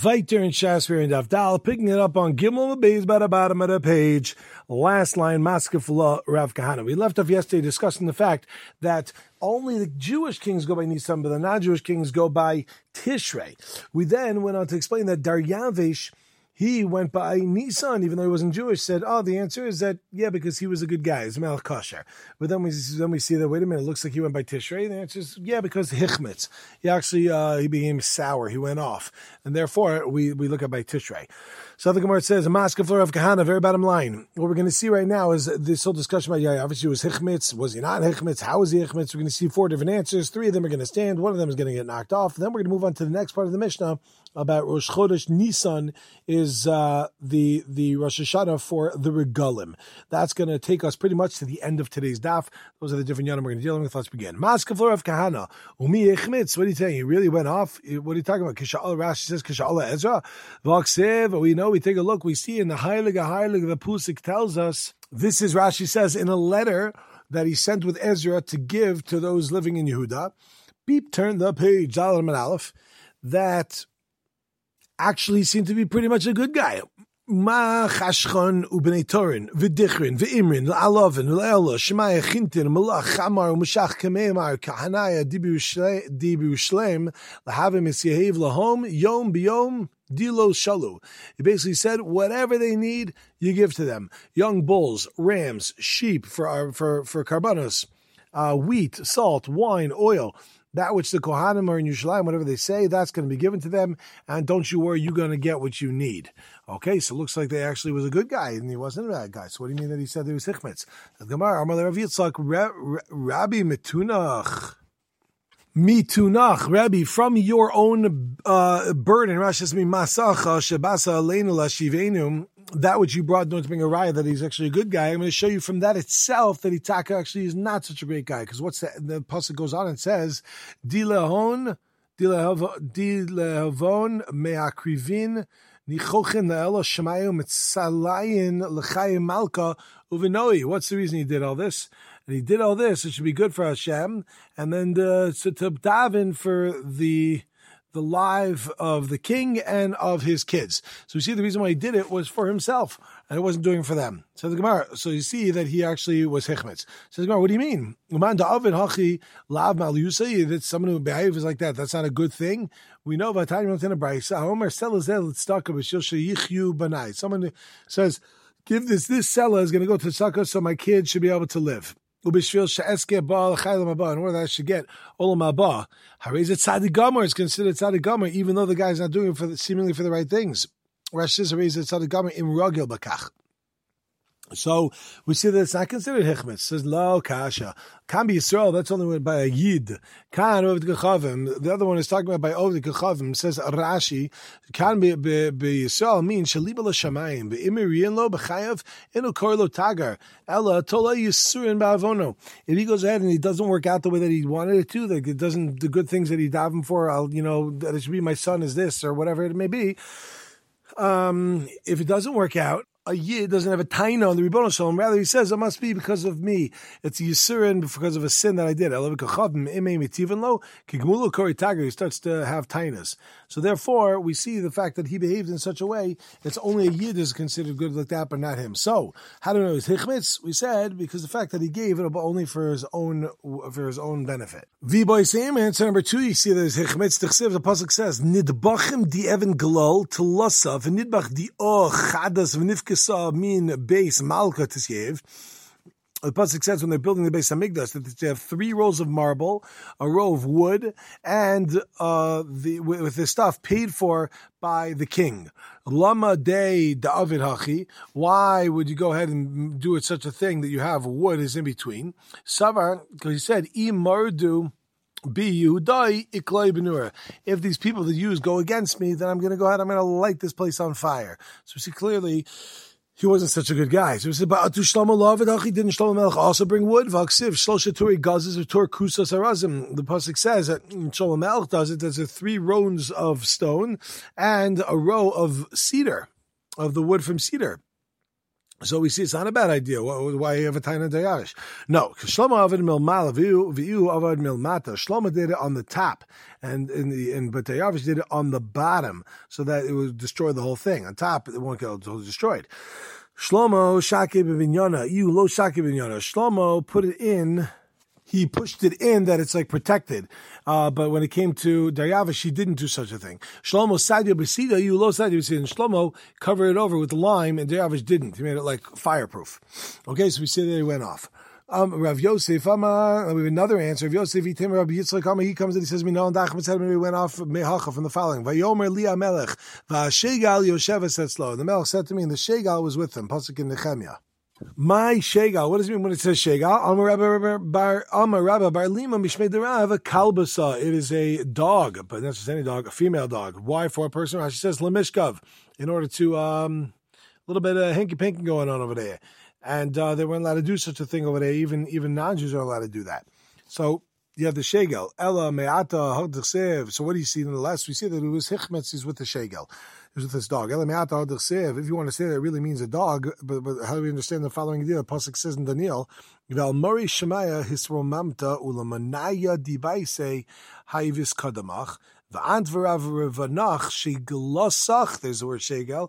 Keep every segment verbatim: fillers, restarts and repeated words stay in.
Viter and Shasper and Avdal, picking it up on Gimel Beis by the bottom of the page. Last line, Maskefla Rav Kahana. We left off yesterday discussing the fact that only the Jewish kings go by Nisan, but the non-Jewish kings go by Tishrei. We then went on to explain that Daryavish, he went by Nisan, even though he wasn't Jewish, said, oh, the answer is that, yeah, because he was a good guy. He's Melech Kosher. But then we then we see that, wait a minute, it looks like he went by Tishrei. The answer is, yeah, because Hichmetz. He actually, uh, he became sour. He went off. And therefore, we, we look at by Tishrei. So the Gemara says, a masker floor of Kahana, very bottom line. What we're going to see right now is this whole discussion about, yeah, obviously was Hichmetz. Was he not Hichmetz? How was he Hichmetz? We're going to see four different answers. Three of them are going to stand. One of them is going to get knocked off. Then we're going to move on to the next part of the Mishnah about Rosh Chodesh Nisan is uh, the the Rosh Hashanah for the Regalim. That's going to take us pretty much to the end of today's daf. Those are the different yanim we're going to deal with. Let's begin. Masker floor of Kahana. Umi Hichmetz. What are you saying? He really went off? What are you talking about? Kisha'ala Rashi says Kisha'ala Ezra. V'aksev. We know. We take a look. We see in the Heilige Heilige the Pusik tells us. This is Rashi says in a letter that he sent with Ezra to give to those living in Yehuda. Beep, turn the page. Dalar and Aleph. That actually seemed to be pretty much a good guy. Ma chashchon ubnei torin v'dichrin v'imrin v'alovin v'le'elo shemaya chintin malach chamar u'mashach kameimar kahanaya dibu shlem lahavim es yehev lahom yom biyom dilo shalu. He basically said, whatever they need, you give to them. Young bulls, rams, sheep for our, for for karbanos, uh, wheat, salt, wine, oil. That which the Kohanim are in Yerushalayim, whatever they say, that's going to be given to them. And don't you worry, you're going to get what you need. Okay, so it looks like they actually was a good guy, and he wasn't a bad guy. So what do you mean that he said there was Hichmetz? The Gemara, Amar Rav Yitzchak, Rabbi Mitunach. Mitunach, Rabbi, from your own uh, burden, Rashi says, Masacha shebasa aleinu lashivenu, that which you brought, don't bring a raya that he's actually a good guy. I'm going to show you from that itself that Itaka actually is not such a great guy. Because what's that? The pasuk goes on and says, Dilehon, Dilehavon meakrivin nichochin laelo shemayu mitzalayin l'chayim malka uvinoi. What's the reason he did all this? And he did all this. It should be good for Hashem, and then the, to, to daven for the. the life of the king and of his kids. So we see the reason why he did it was for himself, and it wasn't doing it for them. So the Gemara, so you see that he actually was Hichmetz. So the Gemara, what do you mean? That someone who behaves like that, that's not a good thing. We know about Someone who says, give this, this seller is going to go to Tzaka so my kids should be able to live. In order that I should get olam haba, Harei zeh tzaddik gomer is considered tzaddik gomer, even though the guy's not doing it for the, seemingly for the right things. Rashi says Harei zeh tzaddik gomer im ragil bakach. So we see that it's not considered hichmetz. It says lo kasha. Can be Yisrael. That's only by a yid. Can oved kechavim. The other one is talking about by oved kechavim. It says Rashi. Can be be Yisrael means shaliba l'shamayim beimirian lo b'chayav inu kor lo tagar ella tola yisurin ba'avono. If he goes ahead and he doesn't work out the way that he wanted it to, like it doesn't the good things that he davened for, I'll you know that it should be my son is this or whatever it may be. Um, if it doesn't work out, a yid doesn't have a taina on the Ribono Shalom. Rather, he says it must be because of me. It's a yisurin because of a sin that I did. He starts to have tainas. So therefore, we see the fact that he behaved in such a way. It's only a yid is considered good like that, but not him. So how do we know it's hichmetz? We said because the fact that he gave it only for his own for his own benefit. V-boy same answer number two. You see that it's hichmetz. The pasuk says nidbachim di even galal to losav and nidbach di oh chadas v'nifkas. Mean base malka tisyev. The pasuk says when they're building the base Hamikdash that they have three rows of marble, a row of wood, and uh, the with the stuff paid for by the king. Lama de da'avid hachi. Why would you go ahead and do it such a thing that you have wood is in between? Savar, because he said imardu. If these people that use go against me, then I'm going to go ahead, I'm going to light this place on fire. So we see clearly he wasn't such a good guy. So we said, didn't Shlomo Melech also bring wood? The pasuk says that Shlomo Melech does it. There's a three rows of stone and a row of cedar, of the wood from cedar. So we see it's not a bad idea. Why you have a Taina Dayavish? No, because Shlomo Avad Milmala V'yu Avad Milmata. Shlomo did it on the top, and in the and but Dayavish did it on the bottom, so that it would destroy the whole thing. On top, it won't get destroyed. Shlomo Shakib Vinyana. You lo Shakib Vinyana. Shlomo put it in. He pushed it in that it's like protected. Uh, but when it came to Daryavish, he didn't do such a thing. Shlomo Sadia Besida, you lo Sadia Besida. And Shlomo covered it over with the lime, and Daryavish didn't. He made it like fireproof. Okay, so we see that he went off. Um, Rav Yosef, Amar, we have another answer. Rav Yosef, he Rabbi Yitzchak, Amar, he comes and he says, "Minon dachmat said we went off mehacha from the following. Vayomer li Amelech, va'shegal Yosheva setzlo. The Melech said to me, and the Shegal was with him. Pasuk in Nehemiah. My Shegal, what does it mean when it says Shegal? Amar Rabba Bar Amar Rabba Bar Lima Mishmei Derav, a kalbasa. It is a dog, but not just any dog, a female dog. Why for a person? She says Lemishkav, in order to um, a little bit of hanky panky going on over there, and uh, they weren't allowed to do such a thing over there. Even even non-Jews are allowed to do that. So you have the Shegal. Ella me'ata ha'dechsev. So what do you see in the last? We see that it was Hichmetz is with the Shegal. It was with this dog. Ella me'ata ha'dechsev. If you want to say that it really means a dog, but, but how do we understand the following idea? The pasuk says in Daniel, "Val Mori Shemaya hisromamta ulamanaya dibaise haivis kadamach." There's the word Shegal,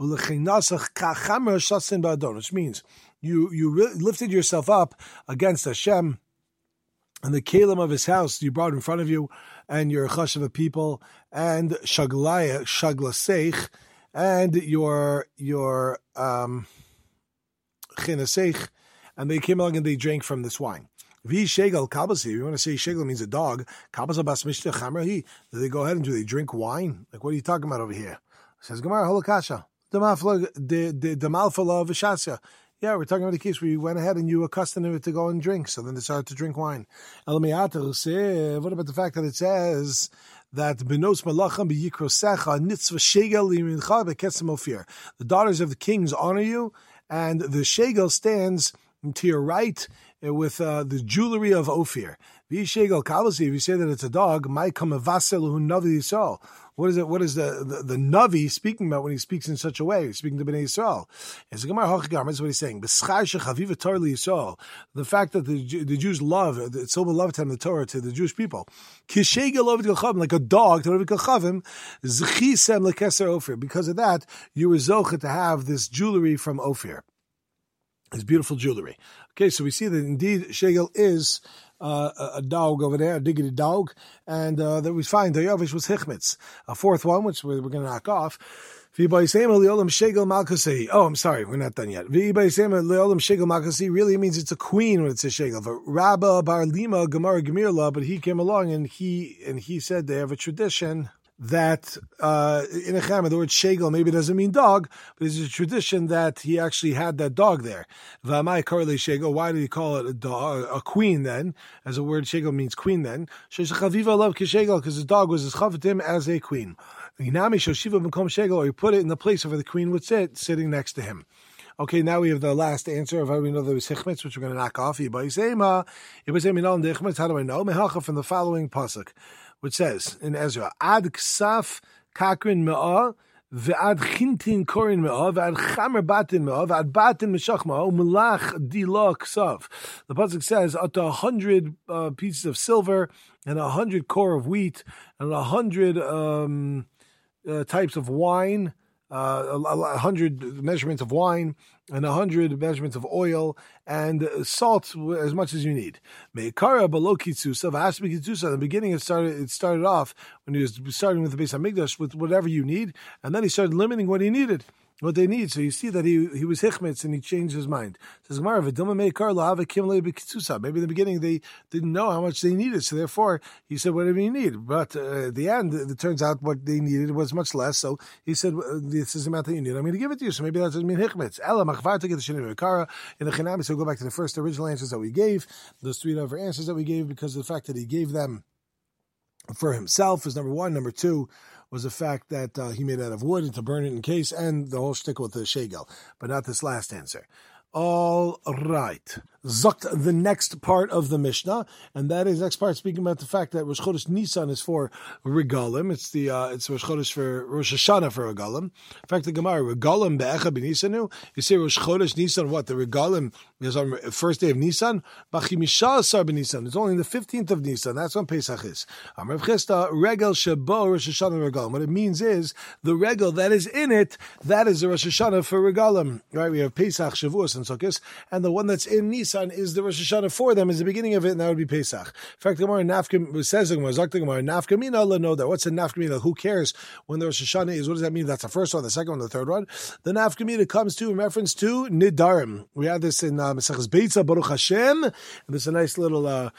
which means you you re- lifted yourself up against Hashem, and the kalim of his house you brought in front of you, and your chash of a people, and shaglaya shaglaseich, and your your um chineseich, and they came along and they drank from this wine. V Shegal Kabasi. If you want to say Shegal means a dog, Kabasa Bas Mishta Chamrahi. Do they go ahead and do they drink wine? Like, what are you talking about over here? Says Gemara Holokasha. The Malfala Vishasya. Yeah, we're talking about the case where you went ahead and you accustomed him to go and drink, so then they started to drink wine. What about the fact that it says that Benos Malacham B'Yikrosecha Nitzva Shegal Limincha B'Ketzem Ofir. The daughters of the kings honor you, and the Shegal stands to your right with uh, the jewelry of Ophir. If you say that it's a dog, what is it? What is the, the, the Navi speaking about when he speaks in such a way? He's speaking to Bnei Yisrael. That's what he's saying. The fact that the, the Jews love, it's so beloved to them, the Torah, to the Jewish people. Like a dog, because of that, you were zocheh to have this jewelry from Ophir. It's beautiful jewelry. Okay, so we see that indeed Shegal is uh, a dog over there, a diggity dog, and uh, that we find Dayavish was Hichmetz. A fourth one, which we're, we're going to knock off. Oh, I'm sorry, we're not done yet. Really means it's a queen when it says Shegal. Rabba Bar Lima Gemara Gemirla, but he came along and he and he said they have a tradition that uh, in a chama, the word Shegal maybe doesn't mean dog, but there's a tradition that he actually had that dog there. V'amai karli Shegal. Why did he call it a dog, a queen then? As the word Shegal means queen then. Shesh chaviva love kishegal, because the dog was as chavatim as a queen. Inami shoshiva b'kom Shegal, or he put it in the place where the queen would sit, sitting next to him. Okay, now we have the last answer of how we know there was Hichmetz, which we're going to knock off. Ibaisema, Ibaisema non Hichmetz. How do I know? Mehacha from the following pasuk, which says in Ezra, Ad ksaf kakrin me'ah, ve'ad chintin korin me'ah, ve'ad chamer batin me'ah, ve'ad batin meshach me'ah, u'melach dila ksav. The pasuk says, at a hundred uh, pieces of silver, and a hundred core of wheat, and a hundred um, uh, types of wine, uh, a, a hundred measurements of wine, and a hundred measurements of oil, and salt as much as you need. Meikara below kitzusa, v'hashmi kitzusa. In the beginning, it started. It started off when he was starting with the Beis Hamikdash with whatever you need, and then he started limiting what he needed, what they need. So you see that he he was hichmetz and he changed his mind. It says Gemara, v'dama meikar la'ava kimle b'kitzusa. Maybe in the beginning they didn't know how much they needed, so therefore he said whatever you need. But uh, at the end, it turns out what they needed was much less. So he said, "This is the amount that you need. I'm going to give it to you." So maybe that doesn't mean hichmetz. Ela machvar to get the sheni meikara in the chinami. So go back to the first original answers that we gave, those three other answers that we gave, because of the fact that he gave them for himself is number one. Number two was the fact that uh, he made it out of wood and to burn it in case, and the whole shtick with the Shegal, but not this last answer. All right. Zucked the next part of the Mishnah, and that is next part speaking about the fact that Rosh Chodesh Nisan is for Regalim. It's the uh, it's Rosh Chodesh for Rosh Hashanah for Regalim. In fact, the Gemara Regalim be'echa b'Nisanu. You say Rosh Chodesh Nisan. What the Regalim is on the first day of Nisan? B'chimisha asar b'Nisan. It's only the fifteenth of Nisan. That's when Pesach is. Amar Chisda Regel shebo Rosh Hashanah Regalim. What it means is the Regel that is in it. That is the Rosh Hashanah for Regalim. Right? We have Pesach, Shavuos, and Sukkot, and the one that's in Nisan is the Rosh Hashanah for them, is the beginning of it, and that would be Pesach. In fact, the Gemara Nafka says the Gemara Zakta Gemara Nafkamina Lanoda. What's a Nafkamina? Who cares when the Rosh Hashanah is? What does that mean? That's the first one, the second one, the third one. The Nafkamina comes to in reference to Nidarim. We had this in uh, Maseches Beitza Baruch Hashem, and there's a nice little, uh,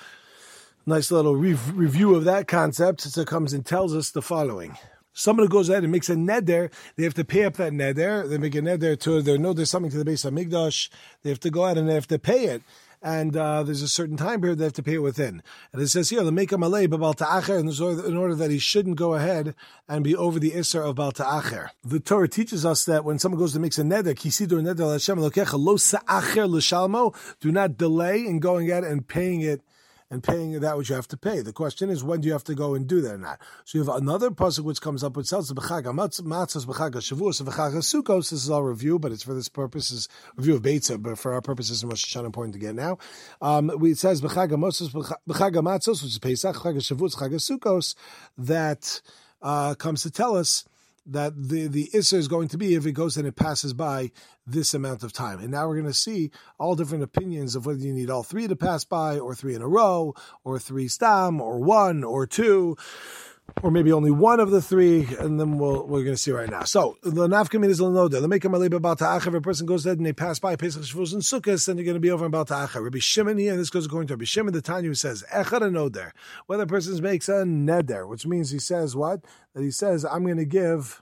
nice little re- review of that concept. So it comes and tells us the following. Someone who goes ahead and makes a neder, they have to pay up that neder. They make a neder to, they know there's something to the base of Mikdash. They have to go out and they have to pay it. And uh, there's a certain time period they have to pay it within. And it says here, they make a malay b'bal ta'acher, in order that he shouldn't go ahead and be over the isser of bal ta'acher. The Torah teaches us that when someone goes to make a neder, kisidur neder l'Hashem elokecha lo sa'acher l'shalmo, do not delay in going out and paying it and paying that which you have to pay. The question is, when do you have to go and do that or not? So you have another pasuk which comes up, which tells the b'chag matzos, b'chag shavuos, b'chag sukkos. This is all review, but it's for this purpose, is review of Beitza, but for our purposes, it's Rosh Hashanah important to get now. Um, it says b'chag matzos, b'chag matzos, which is Pesach, b'chag shavuos, b'chag sukkos, that uh, comes to tell us that the, the Isser is going to be if it goes and it passes by this amount of time. And now we're going to see all different opinions of whether you need all three to pass by, or three in a row, or three stam, or one, or two, or maybe only one of the three, and then we'll, we're going to see right now. So, the nafkamin is l'noda. The make a malay about ta'acher. If a person goes ahead and they pass by Pesach, Shavuos, and Sukkot, then they're going to be over about ta'acher. Rabbi Shimon here, and this goes according to Rabbi Shimon, the Tanya, who says, echad anoder. Whether a person makes a neder, which means he says what? That he says, I'm going to give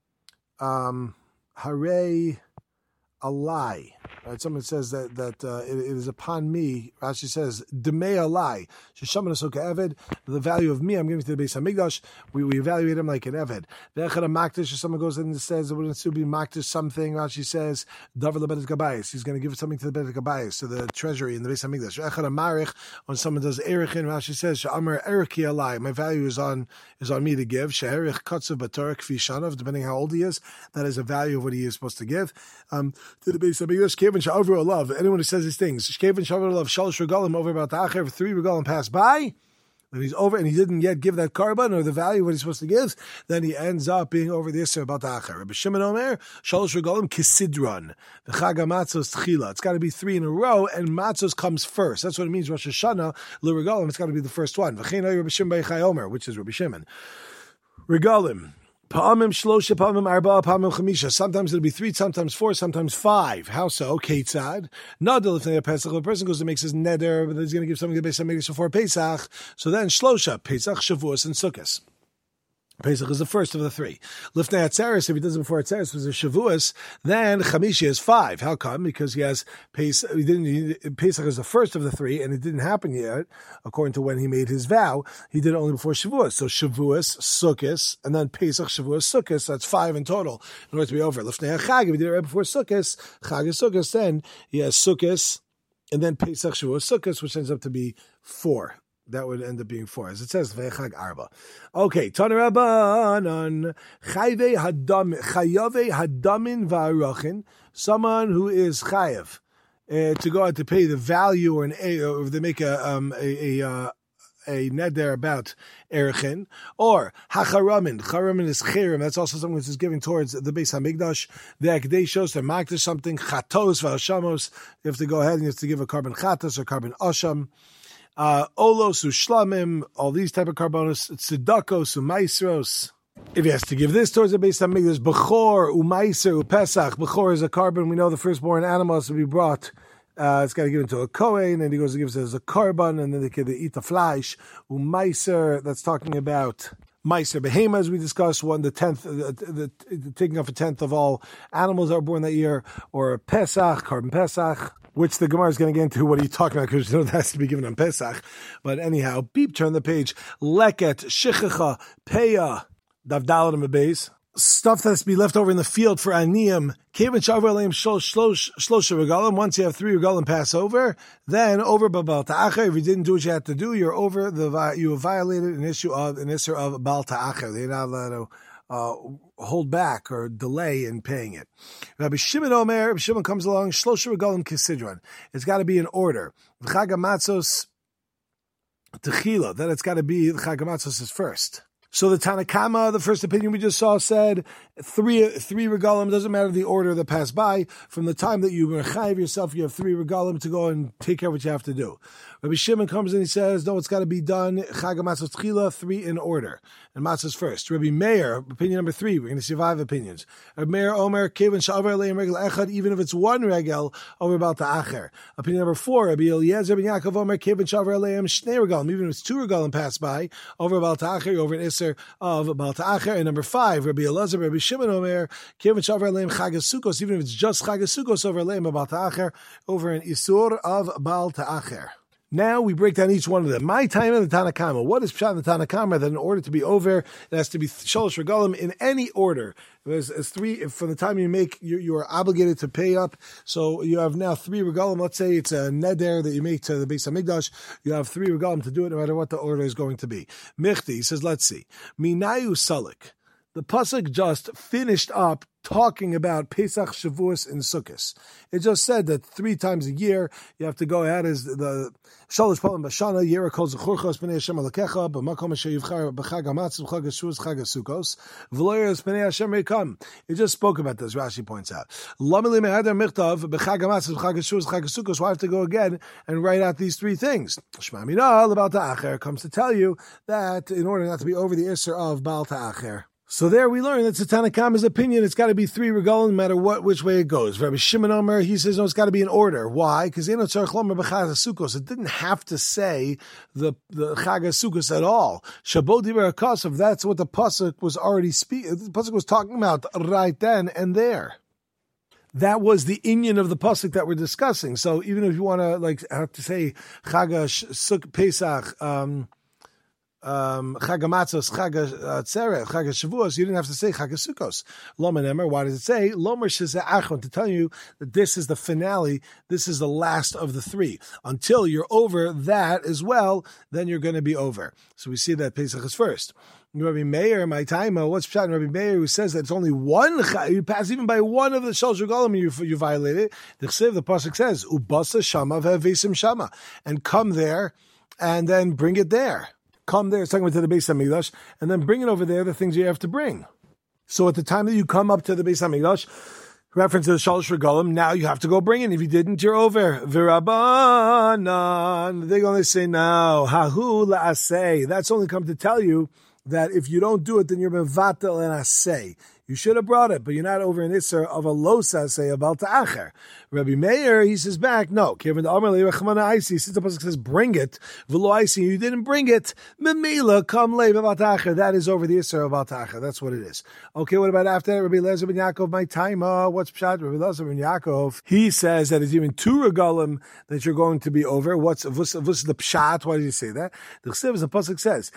um, hare a lie. Right? Someone says that that uh, it, it is upon me. Rashi says, "Demei a lie." Sheshaman asoka eved. The value of me, I'm giving to the Beis Hamikdash. We we evaluate him like an eved. Ve'echad a makdish. If someone goes in and says it wouldn't still be makdish something, Rashi says, "Davar lebedet gabayis." He's going to give something to the bedet gabayis, to the treasury in the Beis Hamikdash. Ve'echad a marich. When someone does erichin, Rashi says, "She'amar erichi a lie." My value is on is on me to give. She'erich katzav batorah kfi shanav, depending how old he is. That is a value of what he is supposed to give. Um, to the Beis Hamikdash, kevin sha'avru alav. Anyone who says these things, kevin sha'avru alav, shalosh regalim over about the acher, three regalim pass by, and he's over, and he didn't yet give that carbon or the value of what he's supposed to give, then he ends up being over the Isser about the acher. Rabbi Shimon Omer, shalosh regalim kisidron, the chag hamatzos tchila. It's got to be three in a row, and matzos comes first. That's what it means. Rosh Hashanah l'regalim. It's got to be the first one. V'chein Rabbi Shimon Beichai Omer, which is Rabbi Shimon. Regalim. Pa'amim shlosha, pa'amim arba, pa'amim chamisha. Sometimes it'll be three, sometimes four, sometimes five. How so? Ketzad. Nadal if they have Pesach. If a person goes and makes his neder, but he's going to give something to Beis Hamikdash before Pesach. So then shlosha, Pesach, Shavuos, and Sukkot. Pesach is the first of the three. Lifnei Atzeres, if he does it before Atzeres, was a Shavuos, then Chamishi is five. How come? Because he has Pesach, he didn't, he, Pesach is the first of the three, and it didn't happen yet, according to when he made his vow. He did it only before Shavuos. So Shavuos, Sukkot, and then Pesach, Shavuos, Sukkot. So that's five in total in order to be over. Lifnei Chag, if he did it right before Sukkot, Chag is Sukkot, then he has Sukkot, and then Pesach, Shavuos, Sukkot, which ends up to be four. That would end up being four, as it says, Ve'echag arba. Okay, Taner Rabbanan, Chayve hadam, Chayave hadamin va'arachin, someone who is chayav, uh, to go out to pay the value or an a, or if they make a um a a, uh, a neder about erichin, or hacharamin. Charamin is chirim. That's also something that is giving towards the Beis Hamikdash. The akdeshos, they're makdish something. Chatos v'ashamos. You have to go ahead and you have to give a carbon chatos or carbon asham. Uh, olos, ushlamim, all these type of carbonos, tzedakos, umaisros. If he has to give this towards the Beis Hamikdash, bechor, umaiser, upesach. Bechor is a carbon. We know the firstborn animals to be brought. Uh, it's got to give it to a kohen, and he goes and gives it as a carbon, and then they can eat the flesh. Umaiser, that's talking about Meiser Behema, as we discussed, one the tenth, the, the, the taking off a tenth of all animals that are born that year, or Pesach, carbon Pesach, which the Gemara is going to get into. What are you talking about? Because you know that has to be given on Pesach. But anyhow, beep, turn the page. Leket, Shichacha, Peya, Davdalat and Bebeis. stuff that's to be left over in the field for aniyim, kevin shavar aleim shlosha regalim. Once you have three regalim pass over, then over bal ta'acher. If you didn't do what you had to do, you're over the you have violated an issue of an issue of bal ta'acher. They're not allowed to uh, hold back or delay in paying it. Rabbi Shimon Omer, Rabbi Shimon comes along, shlosha regalim kisidron. It's got to be in order. Chag hamatzos techila. Then it's got to be Chag hamatzos is first. So the Tanakama, the first opinion we just saw, said three three regalim, doesn't matter the order that passed by. From the time that you mechayiv yourself, you have three regalim to go and take care of what you have to do. Rabbi Shimon comes in, he says, no, it's got to be done, Chag HaMatzos Tchila, three in order. And Matzos first. Rabbi Meir, opinion number three, we're going to see five opinions. Rabbi Meir, Omer, Kevin Sha'avar Leim Regel Echad, even if it's one regel, over about the Acher. Opinion number four, Rabbi Eliezer ben Yaakov, Omer, Kevin Sha'avar Leim Shnei Regalim, even if it's two regalim pass by, over about the Acher, over an Isser of about the Acher. And number five, Rabbi Elazar, Rabbi Shimon, Omer, Kevin Sha'avar Leim Chag HaSukkos, even if it's just Chag HaSukkos over Leim about the Acher, over an Isur of Baal Ta'acher. Now we break down each one of them. My time in the Tanakama. What is Pshat in the Tanakama? That in order to be over, it has to be Shalosh Regalim in any order. There's, there's three, from the time you make, you, you are obligated to pay up. So you have now three Regalim. Let's say it's a neder that you make to the Beis HaMikdash. You have three Regalim to do it no matter what the order is going to be. Michti, he says, let's see. Minayu Salik. The pasuk just finished up talking about Pesach, Shavuos, and Sukkot. It just said that three times a year you have to go ahead as the Shalosh Palim Bashana, Yera Kol Zechurchos B'nei Hashem Alekecha, B'makom Asher Yivchar B'chag HaMatzos, B'chag HaShavuos, Chag HaSukkos, V'loyeres B'nei Hashem Rekam. It just spoke about this, Rashi points out. Lameli Me'ader Michtav, B'chag HaMatzos, B'chag HaShavuos, Chag HaSukkos. Why have to go again and write out these three things? Shema Minah, about Ta'acher, comes to tell you that in order not to be over the Isser of Baal Ta'acher. So there we learn that's the Tanakhama's opinion. It's got to be three regalim, no matter what, which way it goes. Rabbi Shimon Omer, he says, no, it's got to be in order. Why? Because it didn't have to say the, the Chag HaSukkos at all. Shabbat Divrei HaKosov, that's what the pasuk was already speaking. The pasuk was talking about right then and there. That was the inyan of the pasuk that we're discussing. So even if you want to, like, have to say Chag HaSukkos, Pesach, um, Um, Chag HaMatzos, Chag HaTzereth, Chag HaShavuos, you didn't have to say Chag HaSukkos. Lomer Nemer, why does it say? Lomer Shezeh Achron, to tell you that this is the finale, this is the last of the three. Until you're over that as well, then you're going to be over. So we see that Pesach is first. Rabbi Meir, my time, what's Pshat in Rabbi Meir, who says that it's only one, you pass even by one of the Shalosh Regalim, you, you violate it. The Chsiv, the pasuk says, Ubasa Shama ve'Vesim Shama, and come there, and then bring it there. Come there, it's talking about to the Beis HaMikdash, and then bring it over there, the things you have to bring. So at the time that you come up to the Beis HaMikdash, reference to the Shalosh Regalim, now you have to go bring it. If you didn't, you're over. V'Rabbanan, they're going to say, no, hahu la'aseh. That's only come to tell you that if you don't do it, then you're mevatel and aseh. You should have brought it, but you're not over an Isser of a losa, say, about Ta'acher. Rabbi Meir, he says back, no. Since the pasuk says, bring it, you didn't bring it, that is over the Isser of Ta'acher. That's what it is. Okay, what about after that? Rabbi Elazar ben Yaakov, my time, uh, what's Pshat? Rabbi Elazar ben Yaakov, he says that it's even two regalim that you're going to be over. What's, what's, what's the Pshat? Why did you say that? The Chsiv, the pasuk says,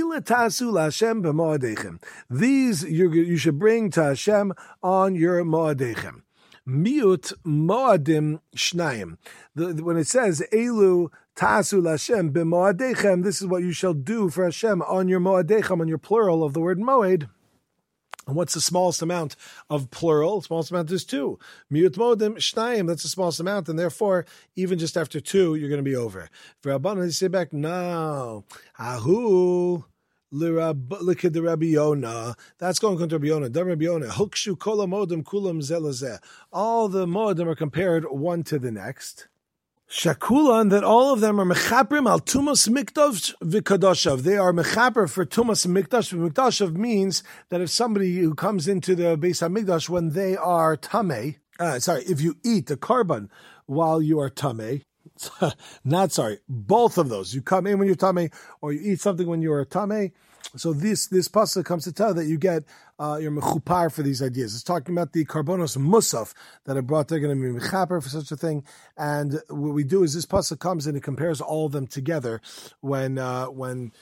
these you, you should bring to Hashem on your Mo'adechem. Miut Mo'adim Shnayim. When it says, Elu Ta'asu L'Hashem b'Mo'adechem, this is what you shall do for Hashem on your Mo'adechem, on your plural of the word Moed. And what's the smallest amount of plural? The smallest amount is two. Miut Mo'adim Shnayim, that's the smallest amount, and therefore, even just after two, you're going to be over. For Rabbanan, they say back, no. Ahu. Look at the Rabbi Yonah. That's going to Rabbi Yonah. Rabbi Yonah. Hukshu kol modim kulam zelazeh. All the modim are compared one to the next. Shakulan, that all of them are mechaprim al tumas mikdash v'kadoshav. They are mechaper for tumas mikdash. Mikdashav means that if somebody who comes into the Beis HaMikdash when they are tameh, uh, sorry, if you eat the carbon while you are tameh, not sorry, both of those. You come in when you're tameh, or you eat something when you're tameh. So this this pasuk comes to tell that you get uh, your mechupar for these ideas. It's talking about the karbonos musaf that are brought. They're going to be mechaper for such a thing. And what we do is this pasuk comes and it compares all of them together when uh, when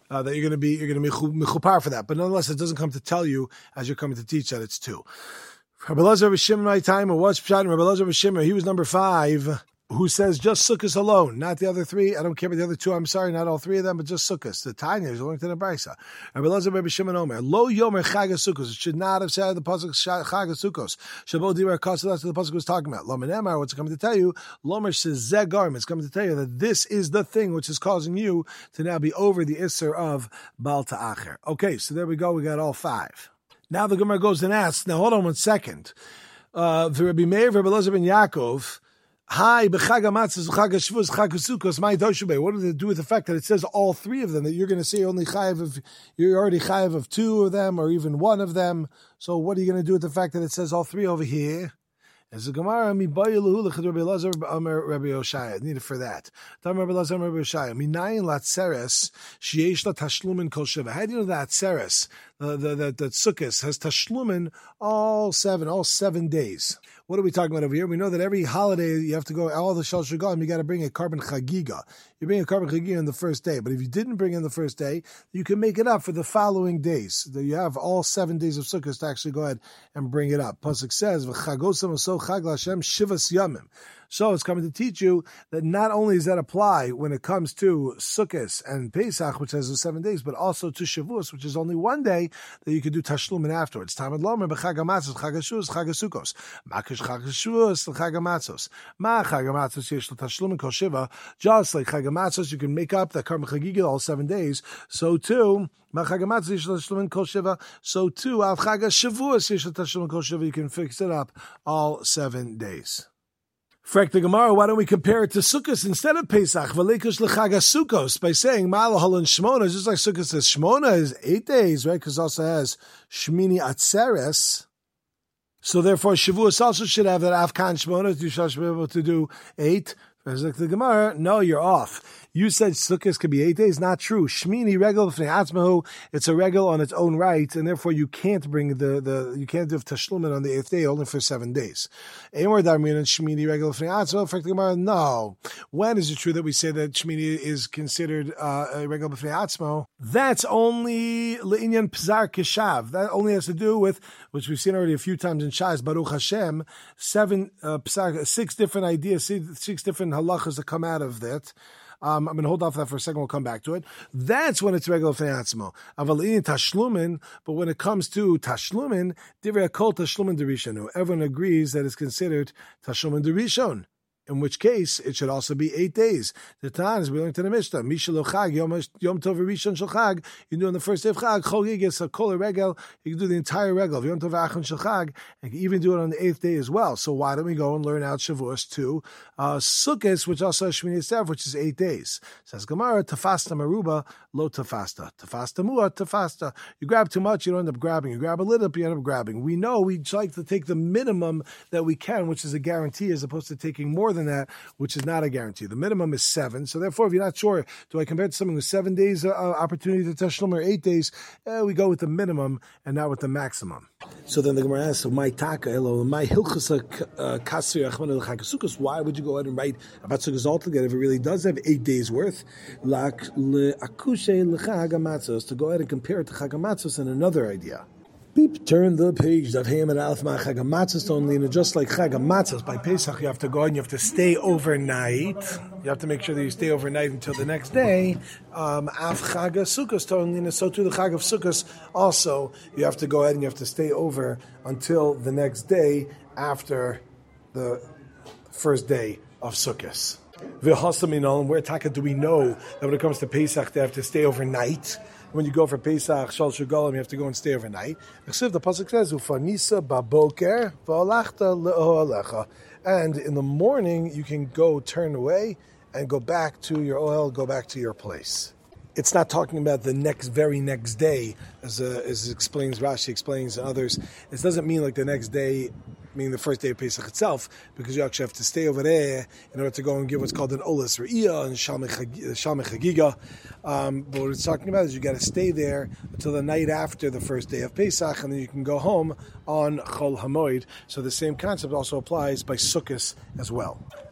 uh, that you're going to be you're going to be mechupar for that. But nonetheless, it doesn't come to tell you as you're coming to teach that it's two. Rabbi Elazar B'Shimon, my time, or what's Pshat? Rabbi Elazar B'Shimon, he was number five, who says just Sukkos alone, not the other three. I don't care about the other two. I'm sorry, not all three of them, but just Sukkos. The Tanya is going to the Brisa. Rabbi Elazar B'Shimon Omer, Lo Yomer Chag HaSukkos. It should not have said the pasuk Chag HaSukkos. Shabo Dibur Kasa. That's what the pasuk was talking about. Lo Menemar, what's coming to tell you? Lomer says Zegarm. It's coming to tell you that this is the thing which is causing you to now be over the Isser of Baal Ta'acher. Okay, so there we go. We got all five. Now the Gemara goes and asks, now hold on one second. Uh, the Rabbi Meir, Rabbi Elazar ben Yaakov, Hi, b'chag hamatzos, b'chag hashvus, b'chag hasukos, my doshubei. What does it do with the fact that it says all three of them? That you're going to say only chayiv of, you're already chayiv of two of them, or even one of them. So what are you going to do with the fact that it says all three over here? As a Gemara, mi bayiluhu l'chad Rabbi Elazar Amar Rabbi Yoshaya. Need it for that. Tam Rabbi Elazar Rabbi Yoshaya. Minayin latzeres sheyesh la tashlumin kol sheva. How do you know that tzeres, the the the, the sukkos has tashlumin all seven, all seven days? What are we talking about over here? We know that every holiday you have to go, all the Shal Shagalim, you got to bring a carbon chagiga. You bring a carbon chagiga on the first day, but if you didn't bring in the first day, you can make it up for the following days. You have all seven days of Sukkot to actually go ahead and bring it up. Pasuk says, "V'chagosam aso chag l'Hashem shivas yamim." So it's coming to teach you that not only does that apply when it comes to Sukkot and Pesach, which has the seven days, but also to Shavuos, which is only one day that you could do Tashlumin afterwards. Tamad Lomer b'chag hamatzos, chag hashuvos, chag hasukos. Makish chag hasuvos, chag hamatzos. Ma chag hamatzos yesh l'tashlumin kol shiva. Just like chag hamatzos, you can make up that carbon chagiga all seven days. So too, ma chag hamatzos yesh l'tashlumin kol shiva. So too, al chag hashavuos yesh l'tashlumin kol shiva. You can fix it up all seven days. Frek the Gemara, why don't we compare it to Sukkot instead of Pesach? V'leikush l'chag HaSukkos by saying Malahol and Shmona, just like Sukkot says Shmona is eight days, right? Because it also has Shmini Atzeres. So therefore, Shavuos also should have that Afkan Shmona. You should be able to do eight. As like the Gemara, no, you're off. You said Sukkot could be eight days. Not true. Shmini regel b'fnei atzmahu. It's a regel on its own right, and therefore you can't bring the, the you can't do tashlumin on the eighth day, only for seven days. Amor darmin and Shmini regel b'fnei atzmahu. For the Gemara, no. When is it true that we say that Shmini is considered uh, a regel b'fnei atzmahu? That's only le'inyan pzar keshav. That only has to do with, which we've seen already a few times in Shas Baruch Hashem, seven uh, pzar, six different ideas, six, six different halachas that come out of that. Um, I'm going to hold off that for a second. We'll come back to it. That's when it's regular fneatzmo. Avalin tashlumin, but when it comes to tashlumin, divrei kol tashlumin derishonu. Everyone agrees that it's considered tashlumin derishon. In which case, it should also be eight days. The Tan is we learned to the Mishnah. Mishalo Chag, Yom Yom Tov Rishon Shel Chag. You do on the first day of Chag. Chol Yiges a Kol Regel. You can do the entire regel. Yom Tov Achon Shel Chag. And you can even do it on the eighth day as well. So why don't we go and learn out Shavuos to uh, Sukkot, which also has Shmini Atzeres, which is eight days. Says Gemara, Tafasta Maruba, Lo Tafasta. Tafasta Mua, Tafasta. You grab too much, you don't end up grabbing. You grab a little bit, you end up grabbing. We know we like to take the minimum that we can, which is a guarantee, as opposed to taking more than that, which is not a guarantee. The minimum is seven. So therefore, if you're not sure, do I compare it to something with seven days uh, opportunity to Tashlum or eight days? Uh, we go with the minimum and not with the maximum. So then the Gemara asks, my taka, my hilchus kasir achman l'chagasukas. Why would you go ahead and write about sukkahs altogether if it really does have eight days worth? Lak leakushe l'chagamatzos, to go ahead and compare it to chagamatzos and another idea. Beep, turn the page. Of Ham and Alf Ma Chagamatzos only, and just like Chagamatzos by Pesach, you have to go and you have to stay overnight. You have to make sure that you stay overnight until the next day. Um, Af Chag Sukkos only, so too the Chag of Sukkos also, you have to go ahead and you have to stay over until the next day after the first day of Sukkos. V'hasaminon, where taka do we know that when it comes to Pesach they have to stay overnight? When you go for Pesach, Shal Shugalim, you have to go and stay overnight. The pasuk says, "Ufanisa baboker v'alachta le'ohalecha," and in the morning you can go turn away and go back to your ohel, go back to your place. It's not talking about the next, very next day, as uh, as explains Rashi, explains others. It doesn't mean like the next day, meaning the first day of Pesach itself, because you actually have to stay over there in order to go and give what's called an olas re'iyah and shalmei chagiga. Um, but what it's talking about is you got to stay there until the night after the first day of Pesach, and then you can go home on Chol Hamoed. So the same concept also applies by Sukkos as well.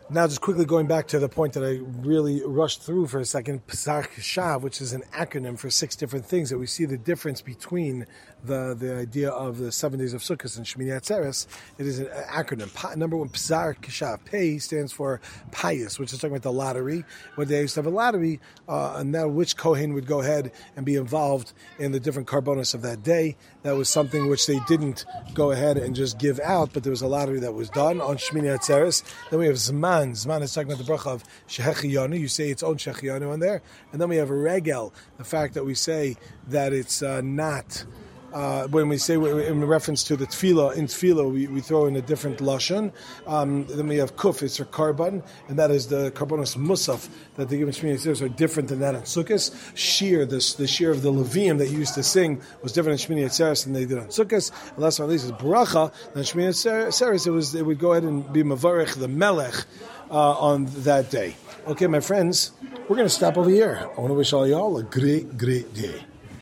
Now, just quickly going back to the point that I really rushed through for a second, Pesach Shav, which is an acronym for six different things, that we see the difference between the, the idea of the seven days of Sukkot and Shmini Atzeres. It is an acronym. Pa, number one, Pesach Shav. Pei stands for pious, which is talking about the lottery. When they used to have a lottery, uh, and now which Kohen would go ahead and be involved in the different karbonos of that day. That was something which they didn't go ahead and just give out, but there was a lottery that was done on Shmini Atzeres. Then we have Zman. Zman is talking about the bracha of Shehechiyanu. You say its own Shehechiyanu on there. And then we have a Regel, the fact that we say that it's uh, not... Uh, when we say in reference to the tefillah, in tefillah we, we throw in a different lashon. Um, then we have kuf, it's a karban, and that is the karbonos musaf that they give in Shmini Atzeres are different than that in Sukkot. Shir, the, the shir of the Levium that you used to sing was different in Shmini Atzeres than they did on Sukkot. And last but not least is bracha. Then Shmini Atzeres, it was it would go ahead and be mavarech the melech uh, on that day. Okay, my friends, we're going to stop over here. I want to wish all y'all a great, great day.